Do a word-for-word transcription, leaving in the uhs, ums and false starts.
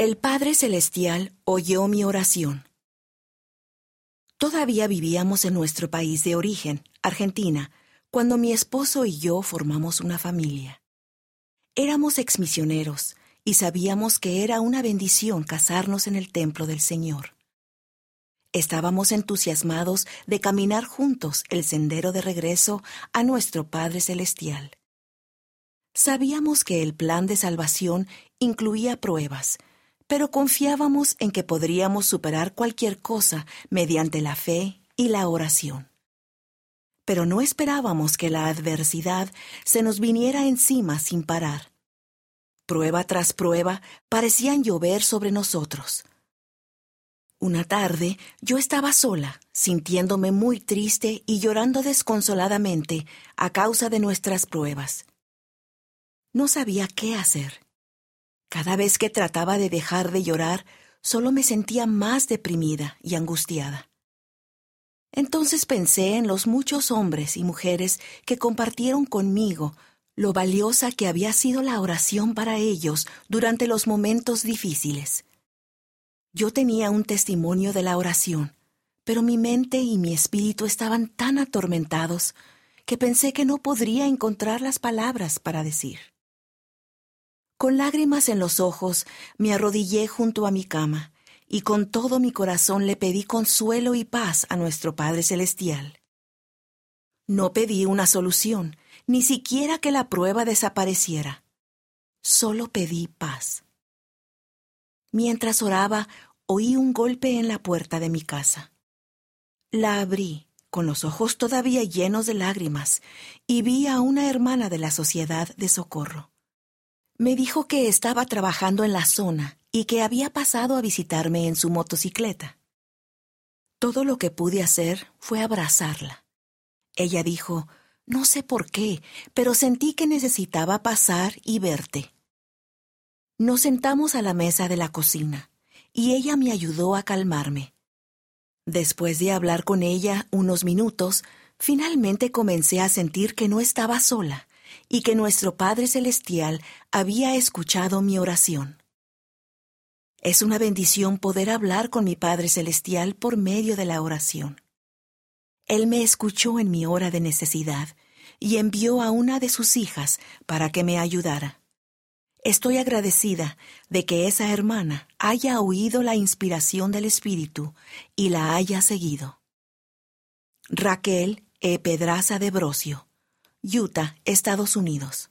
El Padre Celestial oyó mi oración. Todavía vivíamos en nuestro país de origen, Argentina, cuando mi esposo y yo formamos una familia. Éramos exmisioneros y sabíamos que era una bendición casarnos en el templo del Señor. Estábamos entusiasmados de caminar juntos el sendero de regreso a nuestro Padre Celestial. Sabíamos que el plan de salvación incluía pruebas, pero confiábamos en que podríamos superar cualquier cosa mediante la fe y la oración. Pero no esperábamos que la adversidad se nos viniera encima sin parar. Prueba tras prueba parecían llover sobre nosotros. Una tarde yo estaba sola, sintiéndome muy triste y llorando desconsoladamente a causa de nuestras pruebas. No sabía qué hacer. Cada vez que trataba de dejar de llorar, solo me sentía más deprimida y angustiada. Entonces pensé en los muchos hombres y mujeres que compartieron conmigo lo valiosa que había sido la oración para ellos durante los momentos difíciles. Yo tenía un testimonio de la oración, pero mi mente y mi espíritu estaban tan atormentados que pensé que no podría encontrar las palabras para decir. Con lágrimas en los ojos, me arrodillé junto a mi cama y con todo mi corazón le pedí consuelo y paz a nuestro Padre Celestial. No pedí una solución, ni siquiera que la prueba desapareciera. Solo pedí paz. Mientras oraba, oí un golpe en la puerta de mi casa. La abrí, con los ojos todavía llenos de lágrimas, y vi a una hermana de la Sociedad de Socorro. Me dijo que estaba trabajando en la zona y que había pasado a visitarme en su motocicleta. Todo lo que pude hacer fue abrazarla. Ella dijo, no sé por qué, pero sentí que necesitaba pasar y verte. Nos sentamos a la mesa de la cocina y ella me ayudó a calmarme. Después de hablar con ella unos minutos, finalmente comencé a sentir que no estaba sola y que nuestro Padre Celestial había escuchado mi oración. Es una bendición poder hablar con mi Padre Celestial por medio de la oración. Él me escuchó en mi hora de necesidad y envió a una de sus hijas para que me ayudara. Estoy agradecida de que esa hermana haya oído la inspiración del Espíritu y la haya seguido. Raquel E. Pedraza de Brocio, Utah, Estados Unidos.